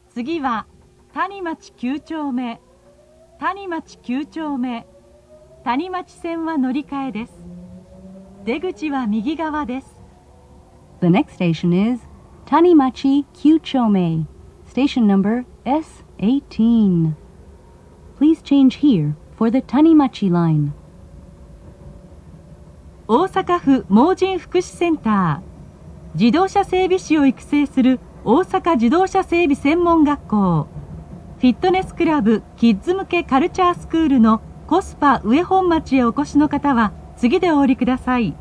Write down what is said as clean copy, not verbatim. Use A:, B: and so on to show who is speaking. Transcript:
A: 次は谷町9丁目、谷町9丁目、谷町線は乗り換えです。出口は右側です。
B: The next station is Tanimachi Kyuchome, station number S18. Please change here for the Tanimachi line.
A: 大阪府盲人福祉センター、自動車整備士を育成する大阪自動車整備専門学校、フィットネスクラブキッズ向けカルチャースクールのコスパ上本町へお越しの方は次でお降りください。